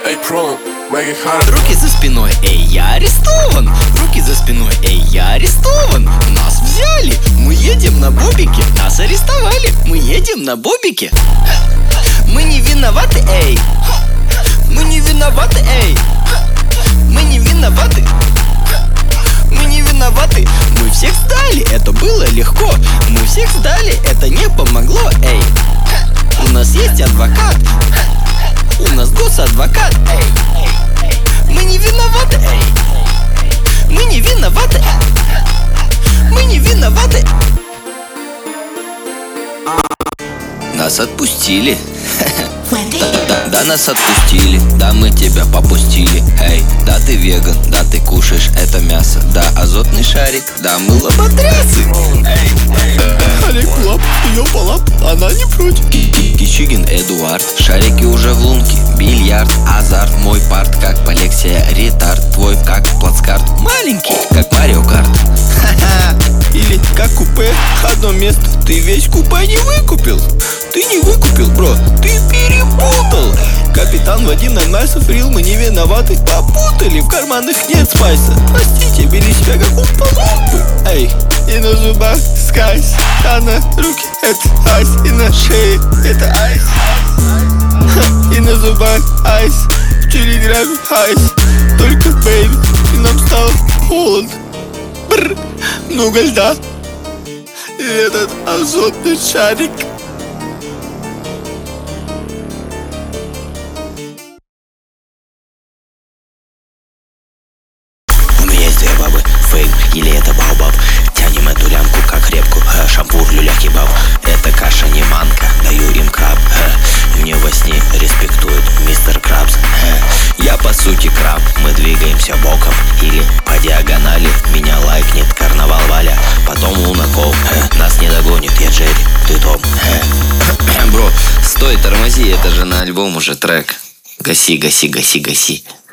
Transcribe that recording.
Эй, про, make it hard. Руки за спиной, эй, я арестован. Руки за спиной, эй, я арестован. Нас взяли, мы едем на бобике. Нас арестовали, мы едем на бобике. Мы не виноваты, эй. Мы не виноваты, эй. Мы не виноваты. Мы не виноваты. Мы всех сдали, это было легко. Мы всех сдали, это не помогло, эй. У нас есть адвокат. У нас госадвокат, эй. Мы не виноваты, эй. Мы не виноваты. Мы не виноваты. Нас отпустили. Да, нас отпустили, да, мы тебя попустили. Эй, да, ты веган, да, ты кушаешь это мясо. Да, азотный шарик, да, мы лоботрясы. Олег Лап, ее полап, она не против. Кичигин Эдуард, шарики уже в лунке. Бильярд, азарт, мой парт, как Полексия, ретард. Твой как плацкарт, маленький, как Марио Карт. Или как купе, одно место. Ты весь купе не выкупил. Ты не выкупил, бро, ты перепутал. Капитан Вадим Наймасов, рил, мы не виноваты. Попутали, в карманах нет спайса. Простите, бери себя как умпа-лумпы. Эй, и на зубах скайс, а на руке это айс, и на шее это айс. И на зубах айс, в телеграме айс. Только бэйби, и нам стало холодно. Бррр, много льда. И этот азотный шарик. У меня есть две бабы, фейк или это баобаб. Тянем эту лямку как репку, шампур, люля-кебаб. Это каша не манка, даю им краб. Мне во сне респектует мистер Крабс. Я по сути краб, мы двигаемся боком или по диагонали. Меня лайкнет карнавал Валя, потом Лунаков. Нас не догонит, я Джерри, ты Том. Бро, стой, тормози, это же на альбом уже трек. Гаси, гаси, гаси, гаси.